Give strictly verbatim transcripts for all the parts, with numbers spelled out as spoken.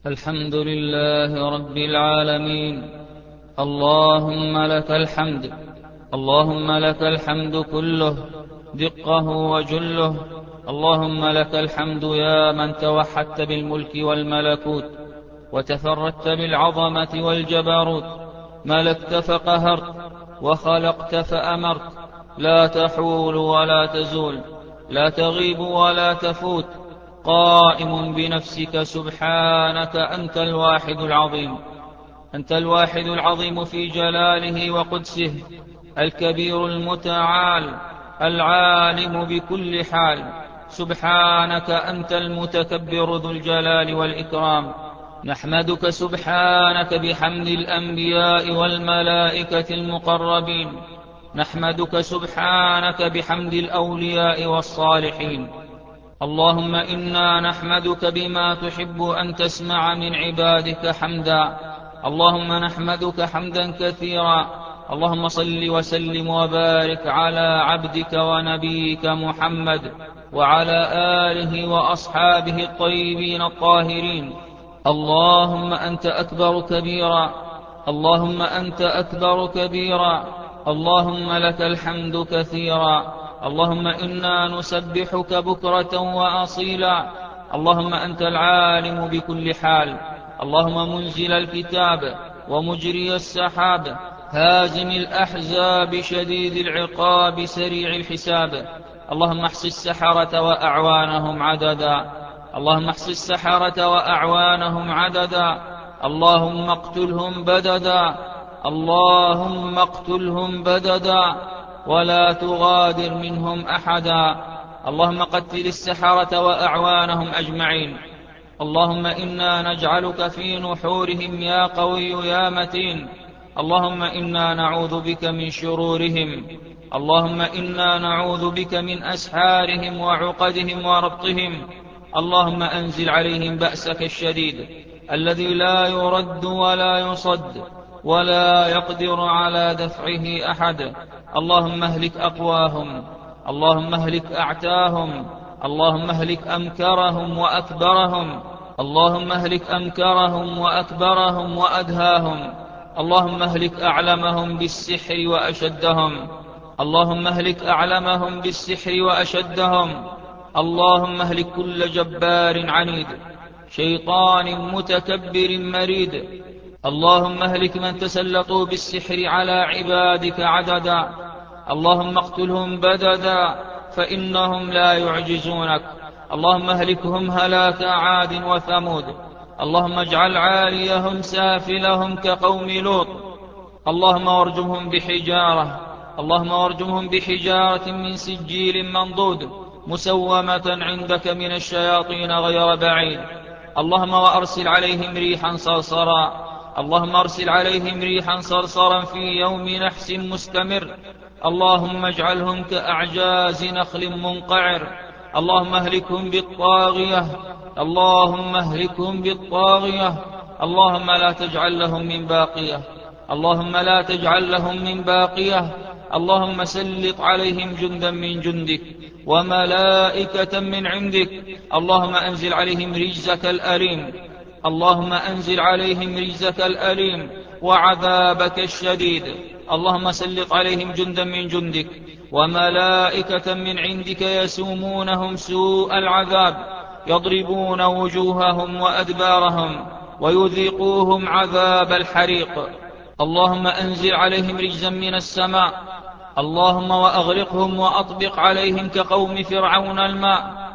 الحمد لله رب العالمين. اللهم لك الحمد، اللهم لك الحمد كله دقه وجله. اللهم لك الحمد يا من توحدت بالملك والملكوت، وتفردت بالعظمة والجبروت، ملكت فقهرت، وخلقت فأمرت، لا تحول ولا تزول، لا تغيب ولا تفوت، قائم بنفسك سبحانك. أنت الواحد العظيم، أنت الواحد العظيم في جلاله وقدسه، الكبير المتعال، العالم بكل حال. سبحانك أنت المتكبر ذو الجلال والإكرام. نحمدك سبحانك بحمد الأنبياء والملائكة المقربين، نحمدك سبحانك بحمد الأولياء والصالحين. اللهم إنا نحمدك بما تحب أن تسمع من عبادك حمدا. اللهم نحمدك حمدا كثيرا. اللهم صل وسلم وبارك على عبدك ونبيك محمد وعلى آله وأصحابه الطيبين الطاهرين. اللهم أنت أكبر كبيرا، اللهم أنت أكبر كبيرا، اللهم لك الحمد كثيرا. اللهم إنا نسبحك بكرة وأصيلا. اللهم أنت العالم بكل حال. اللهم منزل الكتاب ومجري السحاب، هازم الأحزاب، شديد العقاب، سريع الحساب. اللهم احص السحرة وأعوانهم عددا، اللهم احص السحرة وأعوانهم عددا. اللهم اقتلهم بددا، اللهم اقتلهم بددا، ولا تغادر منهم أحدا. اللهم قتل السحرة وأعوانهم أجمعين. اللهم إنا نجعلك في نحورهم يا قوي يا متين. اللهم إنا نعوذ بك من شرورهم، اللهم إنا نعوذ بك من أسحارهم وعقدهم وربطهم. اللهم أنزل عليهم بأسك الشديد الذي لا يرد ولا يصد، ولا يقدر على دفعه أحد. اللهم اهلك أقواهم، اللهم اهلك أعتاهم، اللهم اهلك أمكرهم وأكبرهم، اللهم اهلك أمكرهم وأكبرهم وأدهاهم. اللهم اهلك أعلمهم بالسحر وأشدهم، اللهم اهلك أعلمهم بالسحر وأشدهم. اللهم اهلك كل جبار عنيد، شيطان متكبر مريد. اللهم اهلك من تسلطوا بالسحر على عبادك عددا. اللهم اقتلهم بددا، فإنهم لا يعجزونك. اللهم اهلكهم هلاك عاد وثمود. اللهم اجعل عاليهم سافلهم كقوم لوط. اللهم وارجمهم بحجارة، اللهم وارجمهم بحجارة من سجيل منضود، مسومة عندك من الشياطين غير بعيد. اللهم وأرسل عليهم ريحا صرصرا، اللهم أرسل عليهم ريحا صرصرا في يوم نحس مستمر. اللهم اجعلهم كأعجاز نخل منقعر. اللهم اهلكهم بالطاغية، اللهم اهلكهم بالطاغية. اللهم لا تجعل لهم من باقية، اللهم لا تجعل لهم من باقية. اللهم سلط عليهم جندا من جندك وملائكة من عندك. اللهم أنزل عليهم رجزك الأليم، اللهم أنزل عليهم رجزك الأليم وعذابك الشديد. اللهم سلط عليهم جندا من جندك وملائكة من عندك يسومونهم سوء العذاب، يضربون وجوههم وأدبارهم ويذيقوهم عذاب الحريق. اللهم أنزل عليهم رجزا من السماء. اللهم وأغرقهم وأطبق عليهم كقوم فرعون الماء.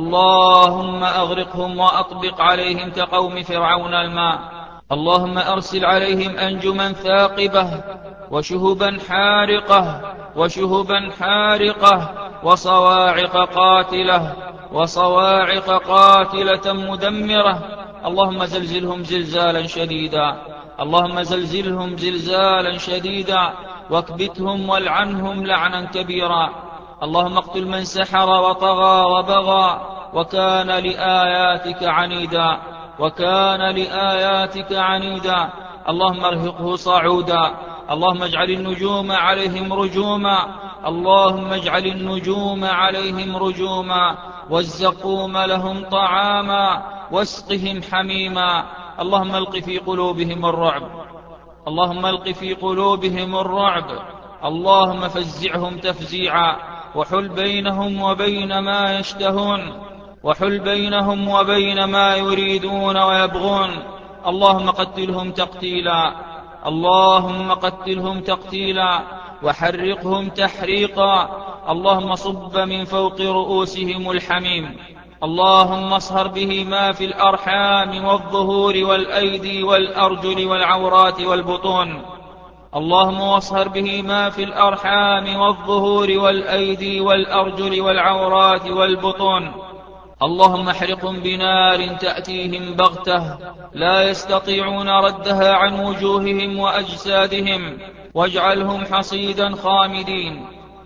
اللهم أغرقهم وأطبق عليهم كقوم فرعون الماء. اللهم أرسل عليهم أنجما ثاقبة وشهبا حارقة وشهبا حارقة وصواعق قاتلة وصواعق قاتلة مدمرة. اللهم زلزلهم زلزالا شديدا، اللهم زلزلهم زلزالا شديدا، واكبتهم والعنهم لعنا كبيرا. اللهم اقتل من سحر وطغى وبغى وكان لآياتك عنيدا، وكان لآياتك عنيدا. اللهم ارهقه صعودا. اللهم اجعل النجوم عليهم رجوما، اللهم اجعل النجوم عليهم رجوما، والزقوم لهم طعاما، واسقهم حميما. اللهم الق في قلوبهم الرعب، اللهم الق في قلوبهم الرعب، اللهم فزعهم تفزيعا، وحل بينهم وبين ما يشتهون، وحل بينهم وبين ما يريدون ويبغون. اللهم قتلهم تقتيلا، اللهم قتلهم تقتيلا، وحرقهم تحريقا. اللهم صب من فوق رؤوسهم الحميم، اللهم اصهر به ما في الأرحام والظهور والأيدي والأرجل والعورات والبطون، اللهم واصهر به ما في الأرحام والظهور والأيدي والأرجل والعورات والبطون. اللهم احرقهم بنار تأتيهم بغتة لا يستطيعون ردها عن وجوههم وأجسادهم، واجعلهم حصيدا خامدين.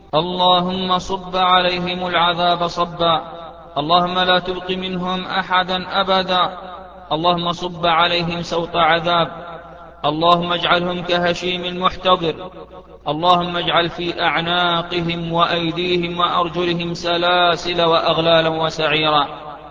اللهم صب عليهم العذاب صبا، اللهم لا تبق منهم أحدا أبدا. اللهم صب عليهم سوط عذاب، اللهم اجعلهم كهشيم المحتضر. اللهم اجعل في أعناقهم وأيديهم وأرجلهم سلاسل وأغلالا وسعيرا،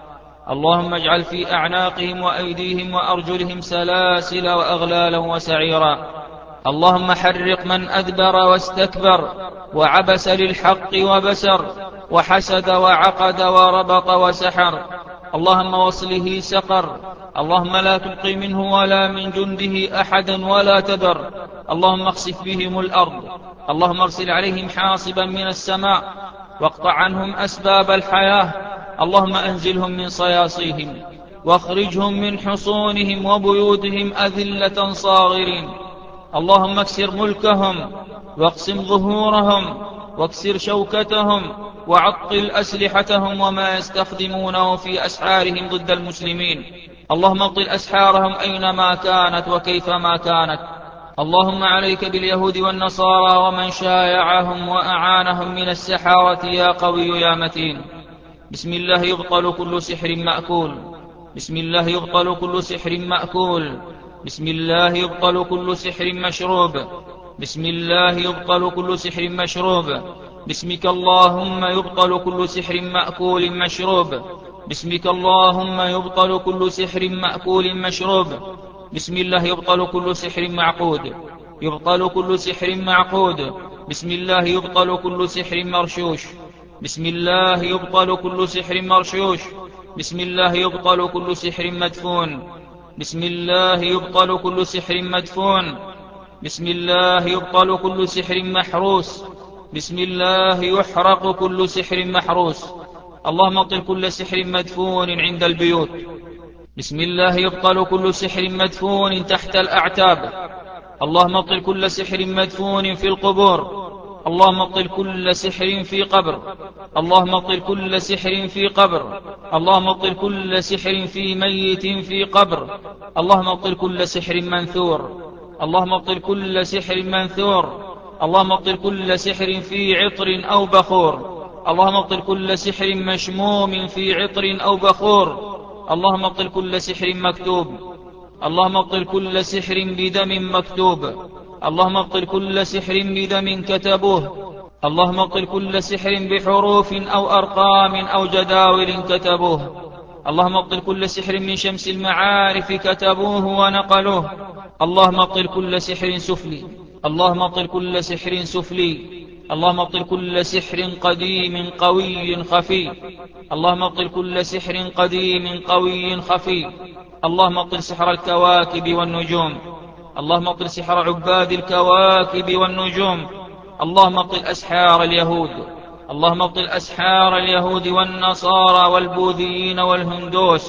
اللهم اجعل في أعناقهم وأيديهم وأرجلهم سلاسل وأغلالا وسعيرا. اللهم حرق من أدبر واستكبر وعبس للحق وبسر وحسد وعقد وربط وسحر، اللهم وصله سقر. اللهم لا تبقي منه ولا من جنده أحدا ولا تذر. اللهم اخسف بهم الأرض، اللهم ارسل عليهم حاصبا من السماء واقطع عنهم أسباب الحياة. اللهم أنزلهم من صياصيهم واخرجهم من حصونهم وبيوتهم أذلة صاغرين. اللهم اكسر ملكهم واقسم ظهورهم واكسر شوكتهم وعطل أسلحتهم وما يستخدمونه في أسحارهم ضد المسلمين. اللهم ابطل أسحارهم أينما كانت وكيفما كانت. اللهم عليك باليهود والنصارى ومن شايعهم وأعانهم من السحارة يا قوي يا متين. بسم الله يبطل كل سحر مأكول، بسم الله يبطل كل سحر مأكول، بسم الله يبطل كل سحر مشروب، بسم الله يبطل كل سحر مشروب. بسمك اللهم يبطل كل سحر مأكول مشروب، بسمك اللهم يبطل كل سحر مأكول مشروب. بسم الله يبطل كل سحر معقود، يبطل كل سحر معقود. بسم الله يبطل كل سحر مرشوش، بسم الله يبطل كل سحر مرشوش. بسم الله يبطل كل سحر مدفون، بسم الله يبطل كل سحر مدفون. بسم الله يبطل كل سحر محروس، بسم الله يحرق كل سحر محروس. اللهم ابطل كل سحر مدفون عند البيوت. بسم الله يبطل كل سحر مدفون تحت الأعتاب. اللهم ابطل كل سحر مدفون في القبور. اللهم ابطل كل سحر في قبر. اللهم ابطل كل سحر في قبر. اللهم ابطل كل سحر في ميت في قبر. اللهم ابطل كل سحر منثور. اللهم ابطل كل سحر منثور. اللهم ابطل كل سحر في عطر أو بخور. اللهم ابطل كل سحر مشموم في عطر أو بخور. اللهم ابطل كل سحر مكتوب. اللهم ابطل كل سحر بدم مكتوب. اللهم ابطل كل سحر بدم كتبوه. اللهم ابطل كل سحر بحروف أو أرقام أو جداول كتبوه. اللهم ابطل كل سحر من شمس المعارف كتبوه ونقلوه. اللهم ابطل كل سحر سفلي. اللهم ابطل كل سحر سفلي. اللهم ابطل كل سحر قديم قوي خفي. اللهم ابطل كل سحر قديم قوي خفي. اللهم ابطل سحر الكواكب والنجوم. اللهم ابطل سحر عباد الكواكب والنجوم. اللهم ابطل أسحار اليهود. اللهم ابطل أسحار اليهود والنصارى والبوذيين والهندوس،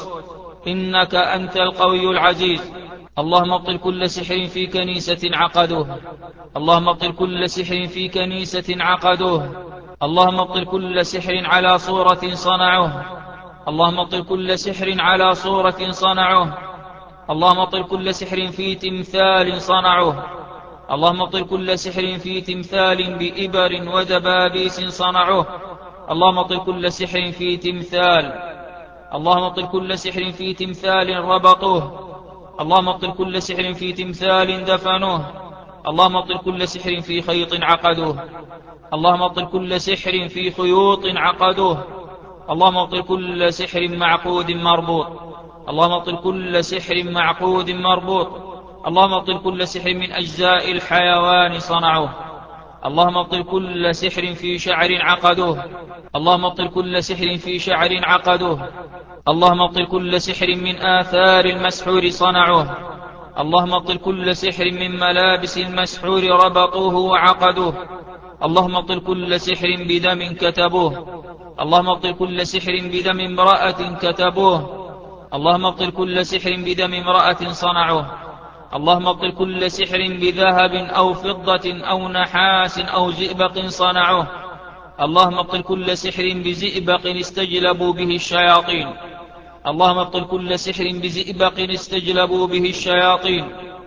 إنك أنت القوي العزيز. اللهم ابطل كل سحر في كنيسة عقدوه. اللهم ابطل كل سحر في كنيسة عقدوه. اللهم ابطل كل سحر على صورة صنعوه. اللهم ابطل كل سحر على صورة صنعوه. اللهم ابطل كل سحر في تمثال صنعوه. اللهم ابطل كل سحر في تمثال بإبر ودبابيس صنعوه. اللهم ابطل كل سحر في تمثال. اللهم ابطل كل سحر في تمثال ربطوه. اللهم ابطل كل سحر في تمثال دفنوه. اللهم ابطل كل سحر في خيط عقدوه. اللهم ابطل كل سحر في خيوط عقدوه. اللهم ابطل كل سحر معقود مربوط. اللهم ابطل كل سحر معقود مربوط. اللهم ابطل كل سحر من أجزاء الحيوان صنعوه. اللهم ابطل كل سحر في شعر عقدوه. اللهم ابطل كل سحر في شعر عقدوه. اللهم ابطل كل سحر من آثار المسحور صنعوه. اللهم ابطل كل سحر من ملابس المسحور ربطوه وعقدوه. اللهم ابطل كل سحر بدم كتبوه. اللهم ابطل كل سحر بدم امرأة كتبوه. اللهم ابطل كل سحر بدم امرأة صنعوه. اللهم ابطل كل سحر بذهب أو فضة أو نحاس أو زئبق صنعوه. اللهم ابطل كل سحر بزئبق استجلبوا به الشياطين. اللهم ابطل كل سحر بزئبق استجلبوا به الشياطين.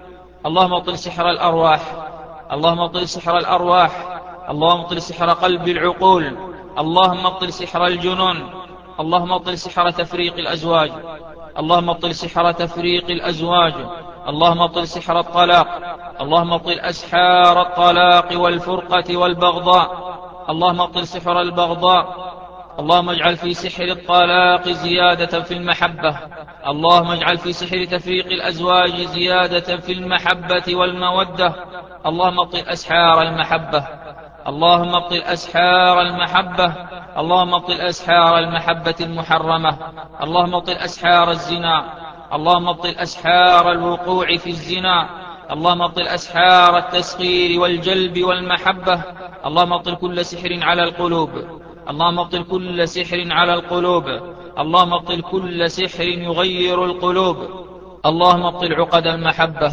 اللهم ابطل سحر الأرواح. اللهم ابطل سحر الأرواح. اللهم ابطل سحر قلب العقول. اللهم ابطل سحر الجنون. اللهم ابطل سحر تفريق الأزواج. اللهم ابطل سحر تفريق الأزواج. اللهم ابطل سحر الطلاق. اللهم ابطل أسحار الطلاق والفرقة والبغضاء. اللهم ابطل سحر البغضاء. اللهم اجعل في سحر الطلاق زيادة في المحبة. اللهم اجعل في سحر تفريق الأزواج زيادة في المحبة والمودة. اللهم ابطل أسحار المحبة. اللهم ابطل أسحار المحبة. اللهم ابطل أسحار المحبة المحرمة. اللهم ابطل أسحار الزنا. اللهم ابطل أسحار الوقوع في الزنا. اللهم ابطل أسحار التسخير والجلب والمحبة. اللهم ابطل كل سحر على القلوب. اللهم ابطل كل سحر على القلوب. اللهم ابطل كل سحر يغير القلوب. اللهم ابطل عقد المحبة.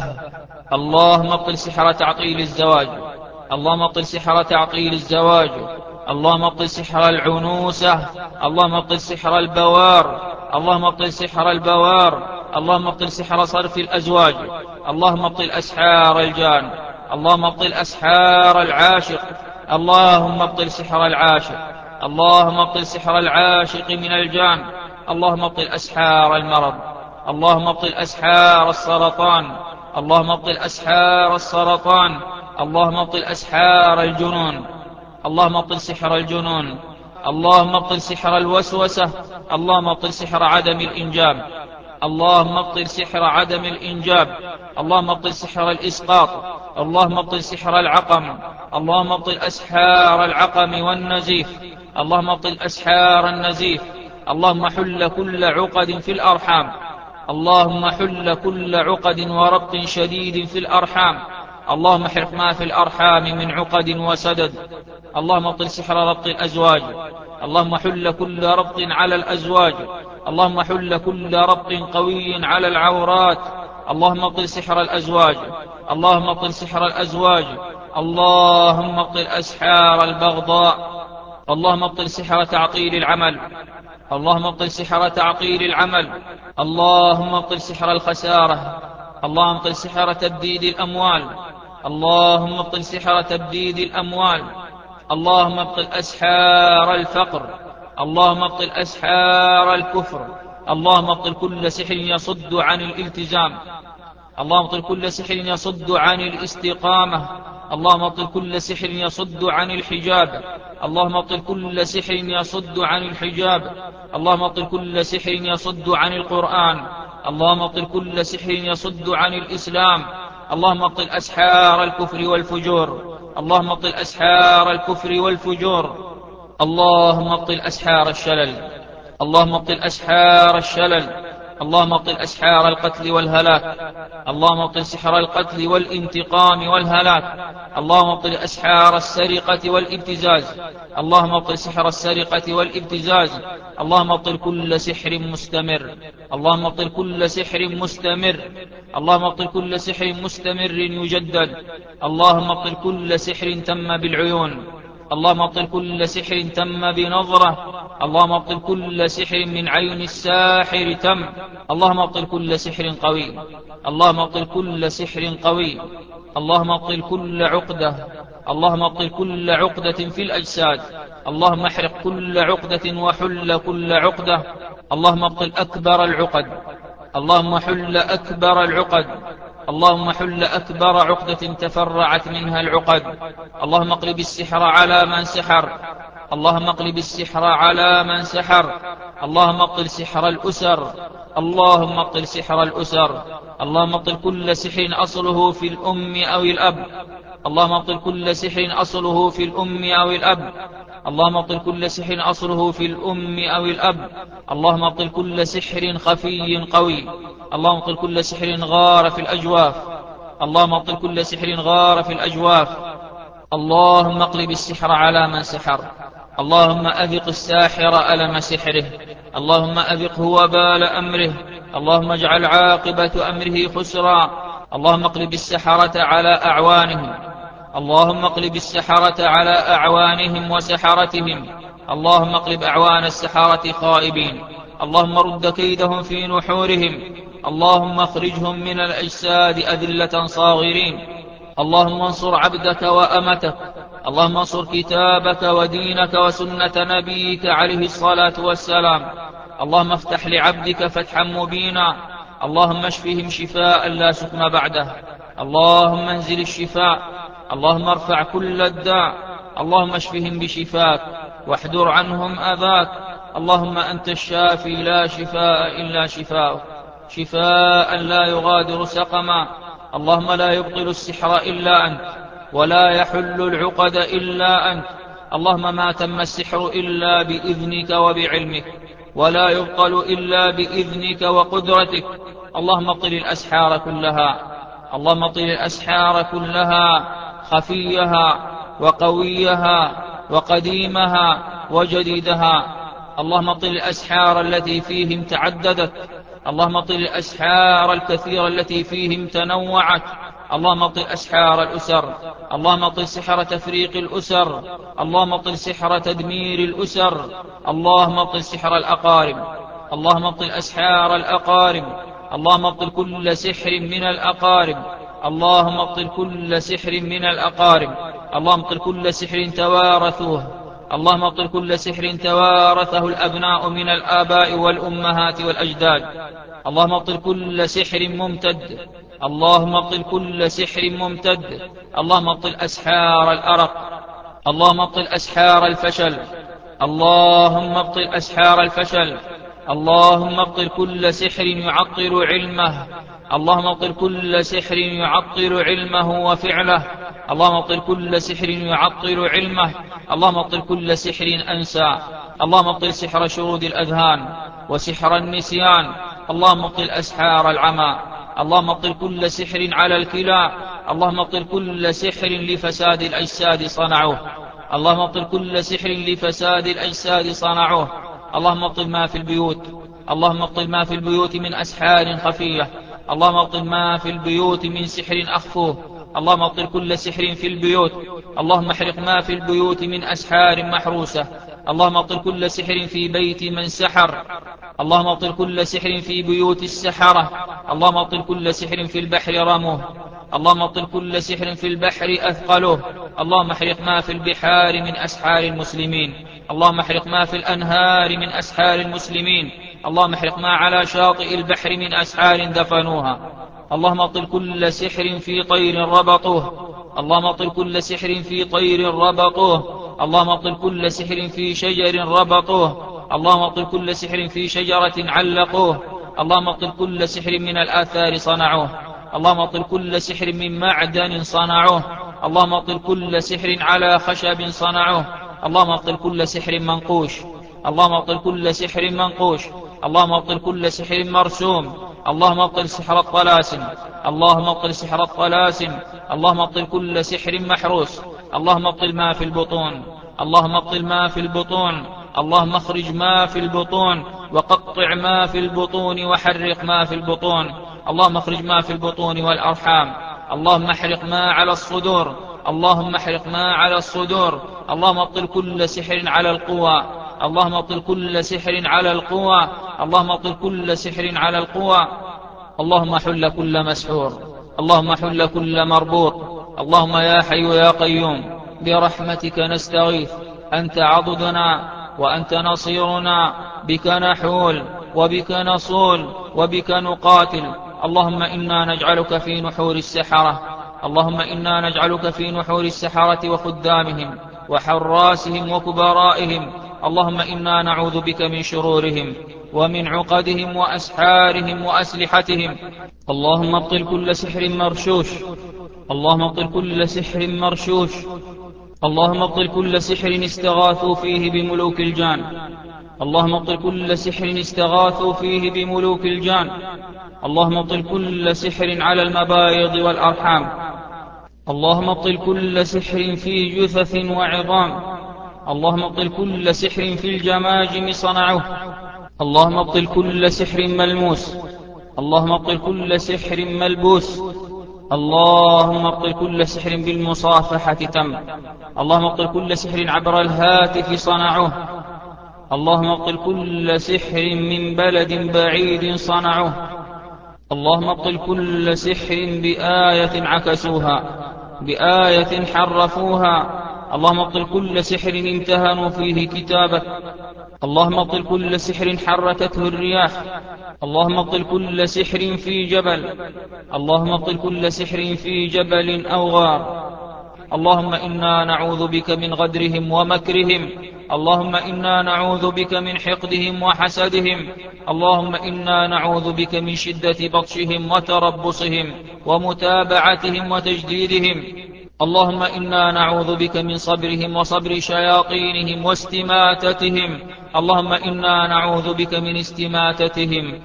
اللهم ابطل سحر تعطيل الزواج. اللهم ابطل سحر تعطيل الزواج. اللهم ابطل سحر العنوسة. اللهم ابطل سحر البوار. اللهم ابطل سحر البوار. اللهم ابطل سحر صرف الأزواج. اللهم ابطل أسحار الجان. اللهم ابطل أسحار العاشق. اللهم ابطل سحر العاشق. اللهم ابطل سحر العاشق من الجان. اللهم ابطل أسحار المرض. اللهم ابطل أسحار السرطان. اللهم ابطل أسحار السرطان. اللهم ابطل أسحار الجنون. اللهم ابطل سحر الجنون. اللهم ابطل سحر الوسوسة. اللهم ابطل سحر عدم الإنجاب. اللهم ابطل سحر عدم الإنجاب. اللهم ابطل سحر الإسقاط. اللهم ابطل سحر العقم. اللهم ابطل أسحار العقم والنزيف. اللهم ابطل أسحار النزيف. اللهم حل كل عقد في الأرحام. اللهم حل كل عقد وربط شديد في الأرحام. اللهم احرق ما في الأرحام من عقد وسدد. اللهم ابطل سحر ربط الأزواج. اللهم حل كل ربط على الأزواج. اللهم حل كل ربط قوي على العورات. اللهم ابطل سحر الأزواج. اللهم ابطل سحر الأزواج. اللهم ابطل أسحار البغضاء. اللهم ابطل سحر تعطيل العمل. اللهم ابطل سحر تعطيل العمل. اللهم ابطل سحر الخسارة. اللهم ابطل سحر تبديد الأموال. اللهم ابطل سحر تبديد الأموال. اللهم ابطل أسحار الفقر. اللهم ابطل أسحار الكفر. اللهم ابطل كل سحر يصد عن الالتزام. اللهم ابطل كل سحر يصد عن الاستقامة. اللهم ابطل كل سحر يصد عن الحجاب. اللهم ابطل كل سحر يصد عن الحجاب. اللهم ابطل كل سحر يصد عن القرآن. اللهم ابطل كل سحر يصد عن الإسلام. اللهم ابطل أسحار الكفر والفجور. اللهم ابطل أسحار الكفر والفجور. اللهم ابطل أسحار الشلل. اللهم ابطل أسحار الشلل. اللهم ابطل أسحار القتل والهلاك. اللهم ابطل سحر القتل والانتقام والهلاك. اللهم ابطل أسحار السرقة والابتزاز. اللهم ابطل سحر السرقة والابتزاز. اللهم ابطل كل سحر مستمر. اللهم ابطل كل سحر مستمر. اللهم ابطل كل سحر مستمر يجدد. اللهم ابطل كل سحر تم بالعيون. اللهم ابطل كل سحر تم بنظرة. اللهم ابطل كل سحر من عين الساحر تم. اللهم ابطل كل سحر قوي. اللهم ابطل كل سحر قوي. اللهم ابطل كل عقدة. اللهم ابطل كل عقدة في الأجساد. اللهم احرق كل عقدة وحل كل عقدة. اللهم ابطل أكبر العقد. اللهم حل أكبر العقد. اللهم حل أكبر عقدة تفرعت منها العقد. اللهم اقلب السحر على من سحر. اللهم اقلب السحر على من سحر. اللهم اقتل سحر الأسر. اللهم اقتل سحر الأسر. اللهم اقتل كل سحر أصله في الأم أو الأب. اللهم اقتل كل سحر أصله في الأم أو الأب. اللهم اقتل كل سحر أصله في الأم أو الأب. اللهم اقتل كل سحر خفي قوي. اللهم اقتل كل سحر غار في الأجواف. اللهم اقتل كل سحر غار في الأجواف. اللهم اقلب السحر على من سحر. اللهم أذق الساحر ألم سحره. اللهم أذقه وبال أمره. اللهم اجعل عاقبة أمره خسرا. اللهم اقلب السحرة على أعوانهم. اللهم اقلب السحرة على أعوانهم وسحرتهم. اللهم اقلب أعوان السحرة خائبين. اللهم رد كيدهم في نحورهم. اللهم اخرجهم من الأجساد أذلة صاغرين. اللهم انصر عبدك وأمتك. اللهم انصر كتابك ودينك وسنة نبيك عليه الصلاة والسلام. اللهم افتح لعبدك فتحا مبينا. اللهم اشفهم شفاء لا سقم بعده. اللهم انزل الشفاء. اللهم ارفع كل الداء. اللهم اشفهم بشفاك واحذر عنهم أذاك. اللهم أنت الشافي لا شفاء إلا شفاءك، شفاء لا يغادر سقما. اللهم لا يبطل السحر إلا أنت، ولا يحل العقد إلا أنت. اللهم ما تم السحر إلا بإذنك وبعلمك، ولا يبطل إلا بإذنك وقدرتك. اللهم اطل الأسحار كلها. اللهم اطل الأسحار كلها، خفيها وقويها وقديمها وجديدها. اللهم اطل الأسحار التي فيهم تعددت. اللهم اطل الأسحار الكثيرة التي فيهم تنوعت. اللهم اطل أسحار الأسر. اللهم اطل سحر تفريق الأسر. اللهم اطل سحر تدمير الأسر. اللهم اطل سحر الأقارب. اللهم اطل أسحار الأقارب. اللهم اطل كل سحر من الأقارب. اللهم اطل كل سحر من الأقارب. اللهم اطل كل سحر توارثوه. اللهم اطل كل سحر توارثه الأبناء من الآباء والأمهات والأجداد. اللهم اطل كل سحر ممتد. اللهم اطل كل سحر ممتد. اللهم اطل أسحار الأرق. اللهم اطل أسحار الفشل. اللهم ابطل أسحار الفشل. اللهم ابطل كل سحر يعطل علمه. اللهم ابطل كل سحر يعطل علمه وفعله. اللهم ابطل كل سحر يعطل علمه. اللهم ابطل كل سحر أنسى. اللهم ابطل سحر شرود الأذهان وسحر النسيان. اللهم ابطل أسحار العمى. اللهم ابطل كل سحر على الكلى. اللهم ابطل كل سحر لفساد الأجساد صنعوه. اللهم ابطل كل سحر لفساد الأجساد صنعوه. اللهم ابطل ما في البيوت. اللهم ابطل ما في البيوت من أسحار خفية. اللهم ابطل ما في البيوت من سحر أخفوه. اللهم ابطل كل سحر في البيوت. اللهم احرق ما في البيوت من أسحار محروسة. اللهم ابطل كل سحر في بيت من سحر. اللهم ابطل كل سحر في بيوت السحرة. اللهم ابطل كل سحر في البحر رموه. اللهم ابطل كل سحر في البحر أثقله. اللهم احرق ما في البحار من أسحار المسلمين. اللهم احرق ما في الأنهار من أسحار المسلمين. اللهم احرق ما على شاطئ البحر من أسحار دفنوها. اللهم ابطل كل سحر في طير ربطوه. اللهم ابطل كل سحر في طير ربطوه. اللهم ابطل كل سحر في شجر ربطوه. اللهم ابطل كل سحر في شجرة علقوه. اللهم ابطل كل سحر من الآثار صنعوه. اللهم ابطل كل سحر من معدن صنعوه. اللهم ابطل كل سحر على خشب صنعوه. اللهم ابطل كل سحر منقوش. اللهم ابطل كل سحر منقوش. اللهم ابطل كل سحر مرسوم. اللهم ابطل سحر الطلاسم. اللهم ابطل سحر الطلاسم. اللهم ابطل كل سحر محروس. اللهم ابطل ما في البطون. اللهم ابطل ما في البطون. اللهم اخرج ما في البطون وقطع ما في البطون وحرق ما في البطون. اللهم اخرج ما في البطون والأرحام. اللهم احرق ما على الصدور. اللهم احرق ما على الصدور. اللهم ابطل كل سحر على القوى. اللهم ابطل كل سحر على القوى. اللهم ابطل كل سحر على القوى. اللهم حل كل مسحور. اللهم حل كل مربوط. اللهم يا حي يا قيوم برحمتك نستغيث. أنت عضدنا وأنت نصيرنا، بك نحول وبك نصول وبك نقاتل اللهم إنا نجعلك في نحور السحرة اللهم إنا نجعلك في نحور السحرة وخدامهم وحراسهم وكبرائهم. اللهم إنا نعوذ بك من شرورهم ومن عقدهم وأسحارهم وأسلحتهم. اللهم ابطل كل سحر مرشوش اللهم ابطل كل سحر مرشوش اللهم ابطل كل سحر استغاثوا فيه بملوك الجان اللهم ابطل كل سحر استغاثوا فيه بملوك الجان. اللهم ابطل كل سحر على المبايض والأرحام. اللهم ابطل كل سحر في جثث وعظام. اللهم ابطل كل سحر في الجماجم صنعوه. اللهم ابطل كل سحر ملموس. اللهم ابطل كل سحر ملبوس. اللهم ابطل كل سحر بالمصافحة تم. اللهم ابطل كل سحر عبر الهاتف صنعوه. اللهم ابطل كل سحر من بلد بعيد صنعوه. اللهم ابطل كل سحر بآية عكسوها بآية حرفوها. اللهم ابطل كل سحر امتهنوا فيه كتابك. اللهم ابطل كل سحر حركته الرياح. اللهم ابطل كل سحر في جبل. اللهم ابطل كل سحر في جبل أو غار. اللهم إنا نعوذ بك من غدرهم ومكرهم. اللهم إنا نعوذ بك من حقدهم وحسدهم. اللهم إنا نعوذ بك من شدة بطشهم وتربصهم ومتابعتهم وتجديدهم. اللهم إنا نعوذ بك من صبرهم وصبر شياطينهم واستماتتهم. اللهم إنا نعوذ بك من استماتتهم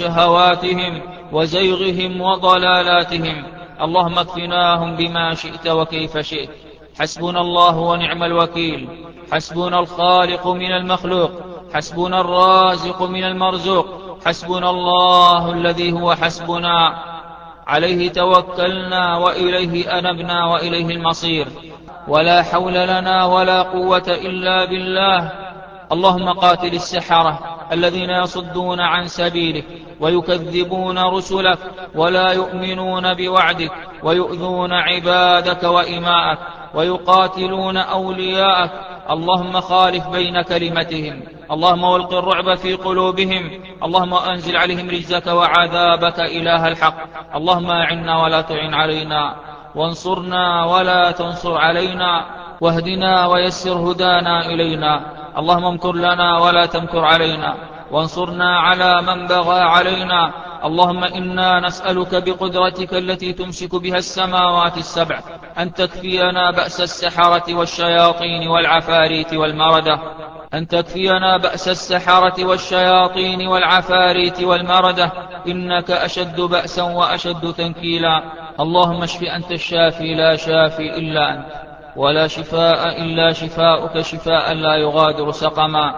وشهواتهم وزيغهم وضلالاتهم. اللهم اكفناهم بما شئت وكيف شئت. حسبنا الله ونعم الوكيل. حسبنا الخالق من المخلوق. حسبنا الرازق من المرزوق. حسبنا الله الذي هو حسبنا عليه توكلنا وإليه أنبنا وإليه المصير. ولا حول لنا ولا قوة إلا بالله. اللهم قاتل السحرة الذين يصدون عن سبيلك ويكذبون رسلك ولا يؤمنون بوعدك ويؤذون عبادك وإماءك ويقاتلون أولياءك. اللهم خالف بين كلمتهم. اللهم والق الرعب في قلوبهم. اللهم أنزل عليهم رجزك وعذابك إله الحق. اللهم أعنا ولا تعن علينا وانصرنا ولا تنصر علينا واهدنا ويسر هدانا إلينا. اللهم امكر لنا ولا تمكر علينا وانصرنا على من بغى علينا. اللهم إنا نسألك بقدرتك التي تمسك بها السماوات السبع أن تكفينا بأس السحرة والشياطين والعفاريت والمردة أن تكفينا بأس السحرة والشياطين والعفاريت والمردة إنك أشد بأسا وأشد تنكيلا. اللهم اشف أنت الشافي لا شافي إلا أنت ولا شفاء إلا شفاؤك شفاء لا يغادر سقما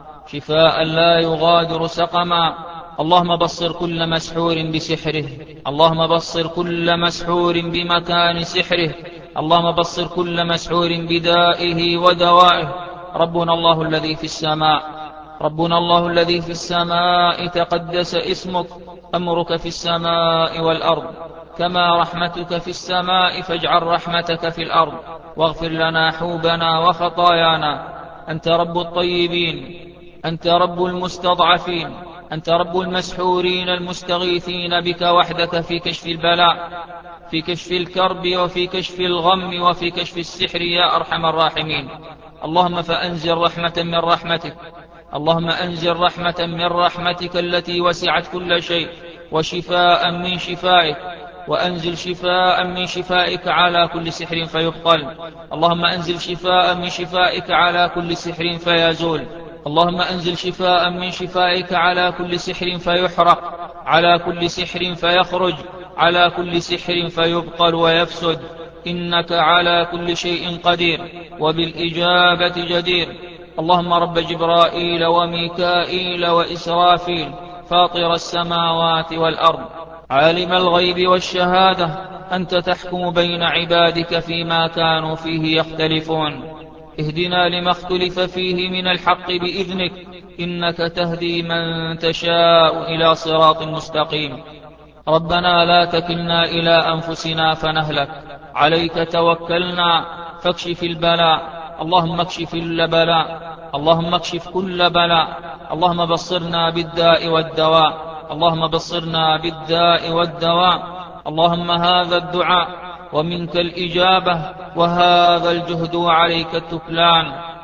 شفاء لا يغادر سقما. اللهم بصر كل مسحور بسحره. اللهم بصر كل مسحور بمكان سحره. اللهم بصر كل مسحور بدائه ودوائه. ربنا الله الذي في السماء ربنا الله الذي في السماء تقدس اسمك. أمرك في السماء والأرض كما رحمتك في السماء فاجعل رحمتك في الأرض. واغفر لنا حوبنا وخطايانا. أنت رب الطيبين. أنت رب المستضعفين. أنت رب المسحورين المستغيثين بك وحدك في كشف البلاء في كشف الكرب وفي كشف الغم وفي كشف السحر يا أرحم الراحمين. اللهم فأنزل رحمة من رحمتك. اللهم أنزل رحمة من رحمتك التي وسعت كل شيء وشفاء من شفائك. وأنزل شفاء من شفائك على كل سحر فيبطل. اللهم أنزل شفاء من شفائك على كل سحر فيزول. اللهم أنزل شفاء من شفائك على كل سحر فيحرق على كل سحر فيخرج على كل سحر فيبطل ويفسد. إنك على كل شيء قدير وبالإجابة جدير. اللهم رب جبرائيل وميكائيل وإسرافيل فاطر السماوات والأرض عالم الغيب والشهادة أنت تحكم بين عبادك فيما كانوا فيه يختلفون. اهدنا لما اختلف فيه من الحق بإذنك إنك تهدي من تشاء إلى صراط مستقيم. ربنا لا تكلنا إلى أنفسنا فنهلك. عليك توكلنا فاكشف البلاء. اللهم اكشف البلاء. اللهم اكشف كل بلاء. اللهم بصرنا بالداء والدواء اللهم بصرنا بالداء والدواء. اللهم هذا الدعاء ومنك الإجابة، وهذا الجهد وعليك التكلان.